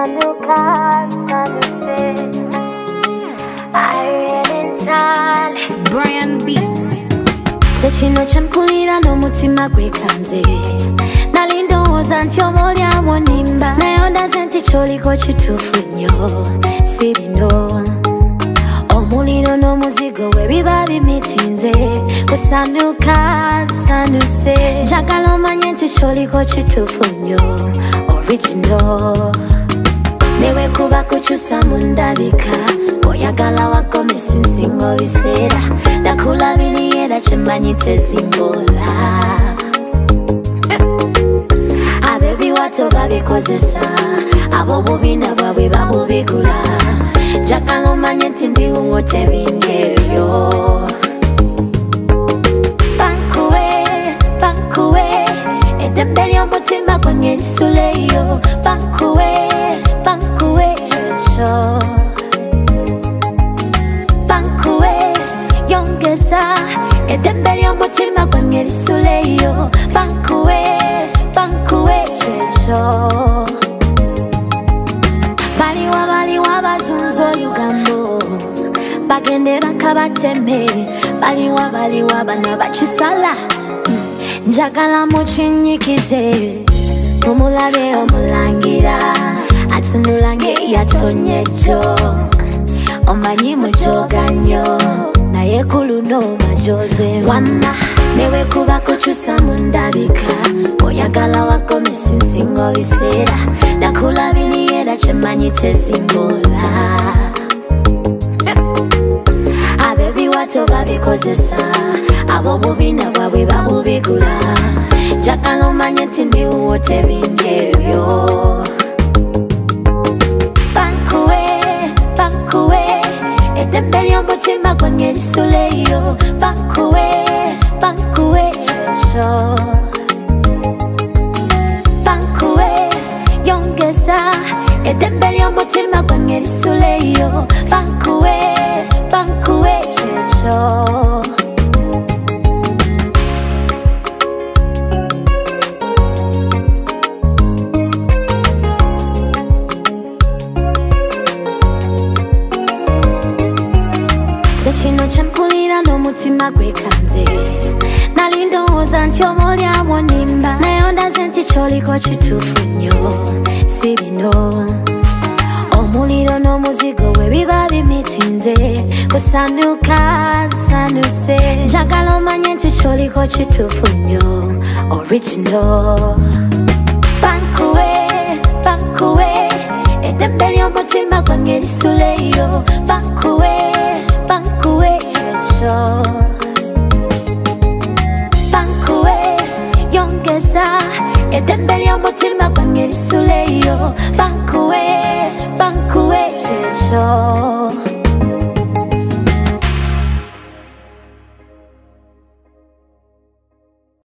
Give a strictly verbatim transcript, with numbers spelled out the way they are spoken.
Brian Beats. Sekino champulira n'omutima gwekanze nalindowooza nti omolyawo nimba naye ondaze nti kyoliko kituufu nnyo si bino omuliro n'omuzigo we biba bimitinze kusanduka nsanduse njagala omanye nti kyoliko kituufu nnyo original newe kuba kukyusa mu ndabika oyagala wagomesa ensingo biseera ndakulabiriye era kyemmanyi tesimbola ab'ebiwato babikozesa ab'obubina bwabwe babubigula njagala omanye nti ndiwuwo tebindi ebyo bankuwe bankuwe eddembe ly'omutima gwange lisuleyo bankuwe bankuwe kyekyo bankuwe yongeza eddembe ly'omutima gwange lisuleyo bankuwe bankuwe kyekyo baliwa baliwa bazunza olugambo bagende bakabateme baliwa baliwa bana bakisala njagala mukinyikize mumulabe omulangira atunula ngeyatonye jjo omanyi mujoga nnyo naye kuluno majoze wamma newe kuba kukyusa mu ndabika oyagala wagomesa ensingo biseera ndakulabiriye era kyemmanyi tesimbola ab'ebiwato babikozesa ab'obubina bwabwe babubigula njagala omanye nti ndiwuwo tebindi ebyo bankuwe bankuwe eddembe ly'omutima gwange lisuleyo bankuwe bankuwe kyekyo bankuwe yongeza eddembe ly'omutima gwange lisuleyo bankuwe bankuwe kyekyo sekino kyampulira n'omutima gwekanze nalindowooza nti omolyawo nimba naye ondaze nti kyoliko kituufu nnyo si bino omuliro n'omuzigo we biba bimitinze kusanduka nsanduse njagala omanye nti kyoliko kituufu nnyo original bankuwe bankuwe eddembe ly'omutima gwange lisuleyo bankuwe bankuwe kyekyo bankuwe yongeza eddembe ly'omutima gwange lisuleyo bankuwe bankuwe kyekyo